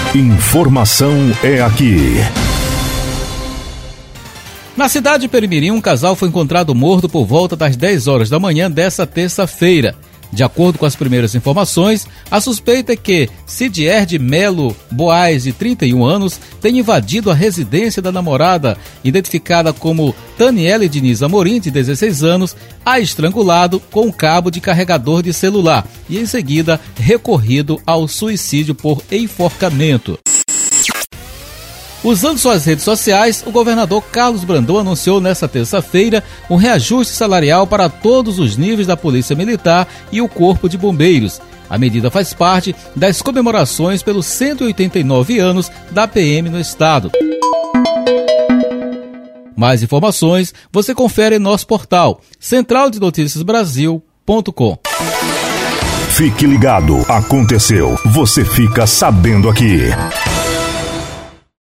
Informação é aqui. Na cidade de Perimirim, um casal foi encontrado morto por volta das 10 horas da manhã desta terça-feira. De acordo com as primeiras informações, a suspeita é que Cidier de Melo Boaz, de 31 anos, tem invadido a residência da namorada, identificada como Daniele Diniz Amorim, de 16 anos, a estrangulado com um cabo de carregador de celular e, em seguida, recorrido ao suicídio por enforcamento. Usando suas redes sociais, o governador Carlos Brandão anunciou nesta terça-feira um reajuste salarial para todos os níveis da Polícia Militar e o Corpo de Bombeiros. A medida faz parte das comemorações pelos 189 anos da PM no estado. Mais informações você confere em nosso portal centraldenoticiasbrasil.com. Fique ligado, aconteceu, você fica sabendo aqui.